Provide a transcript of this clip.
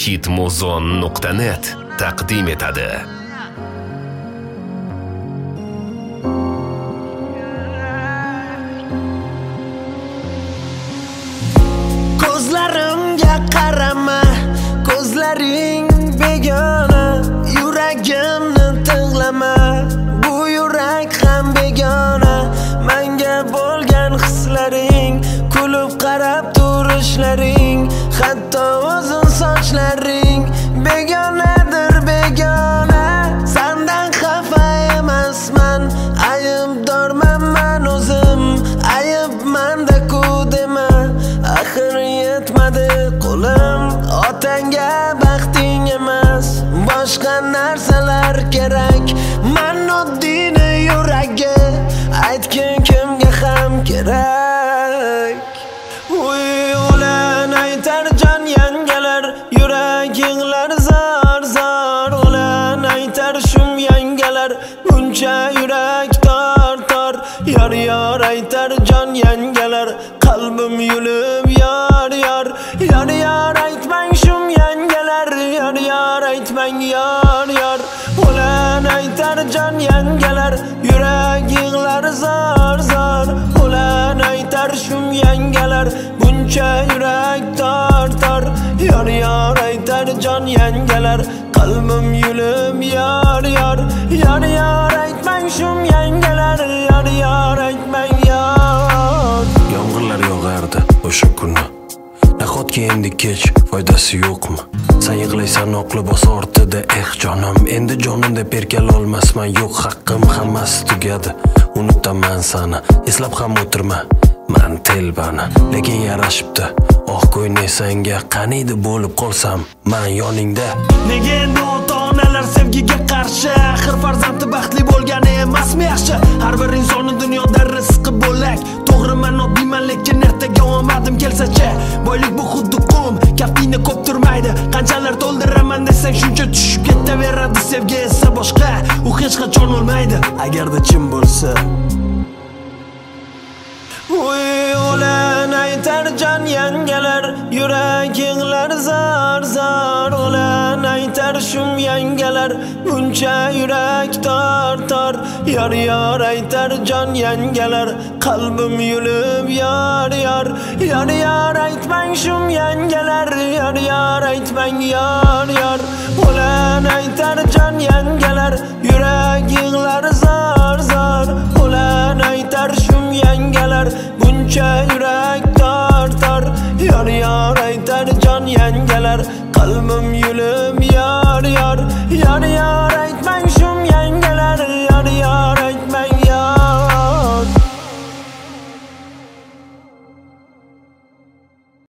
hitmuzon.net taqdim etadi. Ko'zlarimga qarama, ko'zlaring begona, yuragimni tig'lama. Bu yurak ham begona, menga bo'lgan hislaring, kulib qarab turishlaring, hatto uzun sochlaring begonadir begona. Sendan xafa emasman, aybdorman men o'zim, ayb menda-ku dema. Axir yetmadi qo'lim, otangga baxting emas, boshqa narsalar kerak. Men oddiyni yuragi aytgin kimga ham kerak. Ulan aytar jon yangalar, yuraginglar zor zor. Ulan aytar shum yangalar, buncha yurak tor tor. Yor yor aytar jon yangalar, qalbim yulib yor yor. Yor yor aytmang shum yangalar, yor yor aytmang yor yor. Ulan aytar jon yangalar, yuraginglar zor zor. Ulan aytar shum yangalar, buncha yurak tor tor. Yor yor aytar jon yangalar, qalbim yulib yor yor. Yor yor aytmang shum yangalar, yor yor aytmang yor. Yomg'irlar yog'ardi o'sha kuni, nahotki endi kech foydasi yo'qmi? Sen yig'laysan oqli bos ortida, jonim, endi jonimda perkalolmasman. Yo'q haqqim, hammasi tugadi, unutaman sani, eslab ham o'tirma men telbani. Lekin yarashibdi oq ko'ynay senga, qaniydi bo'lib qolsam men yoningda. Nega endi ota-onalar sevgiga qarshi? Axir farzandi baxtli bo'lgani emasmi yaxshi? Har bir insonning dunyoda rizqi bo'lak. To'g'ri, men oddiyman, lekin ertaga omadim kelsa-chi. Boylik bu xuddi qum, kaftingni ko'p turmaydi. Qanchalar to'ldiraman desang shuncha tushib ketaveradi. Sevgi esa boshqa, u hech qachon o'lmaydi agarda chin bo'lsa. Ulan aytar jon yangalar, yuraginglar zor zor. Ulan aytar shum yangalar, buncha yurak tor tor. Yor yor aytar jon yangalar, qalbim yulib yor yor. Yor yor aytmang shum yangalar, yor yor aytmang yor yor. Ulan aytar jon yangalar, yuraginglar zor zor. Ulan aytar shum yangalar, buncha yurak tor tor. Yor yor aytar jon yangalar, qalbim yulib yor yor. Yor yor